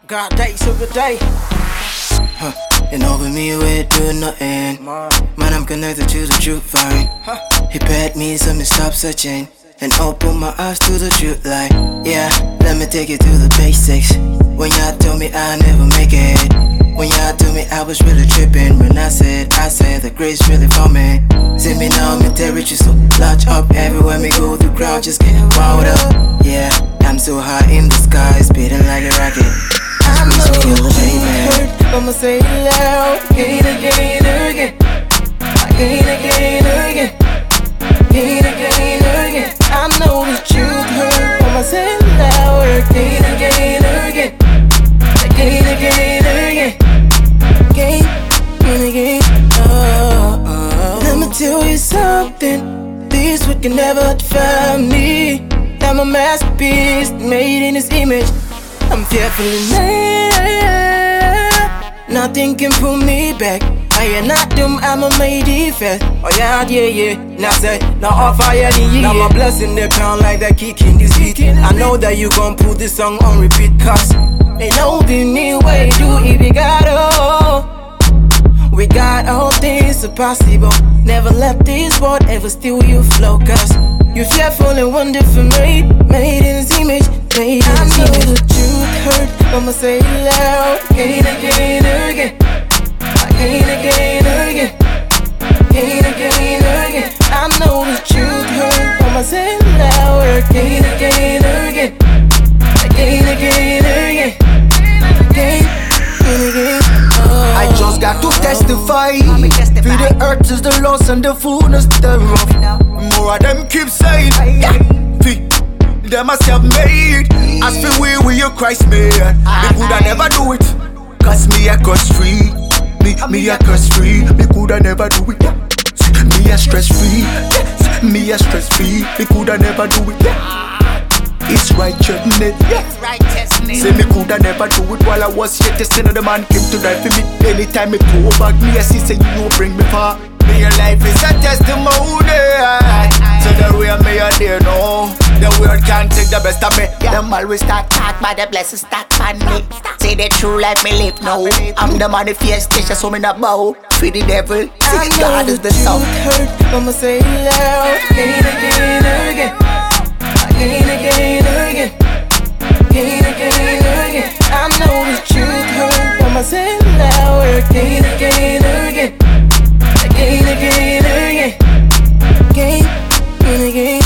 God days every day. And over me you ain't doing nothing. Man, I'm connected to the truth fine. He paid me so me stop searching and open my eyes to the truth light. Yeah, let me take you to the basics. When y'all told me I never make it, when y'all told me I was really tripping, when I said the grace really for me. See me now, me territory so large up everywhere me go, the crowd just get wild up. Yeah, I'm so high in the sky, speeding like a rocket. I know you hurt, I'ma say it loud. Again, again, again. Again, again, again. Again, again, again. I know the truth hurt, I'ma say it loud. Again, again, again. Again, again, again. Again, and again. Let me tell you something. This one can never define me. I'm a masterpiece made in His image. I'm fearfully made. Nothing can pull me back. I am not dumb, I'm a made defense. Oh yeah, yeah, yeah. Now say, now off fire the year. Now my blessing they pound like that kick in this beat. I know that you gon' put this song on repeat, cause ain't no any way to if we got all. We got all things are possible. Never let this world ever steal your flow, cause you're fearful and wonderful made in His image. Made in His image. I know the truth hurt, I'ma say it loud. Again, again, again. Again, again, again. Again, again, again. I know the truth hurt, I'ma say it loud. Again, again, again. Again, again, again. Again, and again. I just got to testify. For the earth is the loss and the fullness thereof. More of them keep saying, them are self-made. As for we you Christ made. Me coulda never do it, cause me a curse free. Me a curse free. Me coulda never do it. Me a stress free. Yes, me a stress free. Me coulda never do it. It's righteousness. Say me coulda never do it while I was yet. The sin of the man came to die for me. Anytime me go back, me I see say you know bring me far. Me your life is a testimony. So the way me a there now. The world can't take the best of me. Them always talk but the blessings stack on me. Say the true life me live now. I'm the manifestation, so me not bow for the devil. See God is the sound. Hurt, I'ma say it loud. Again, again, again. Again, again, again. Again, again, again. I know the truth hurt, I'ma say it loud. Again, again, again. Again, again, again. Again, and again.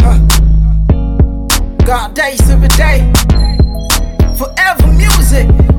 God days every day. Forever music.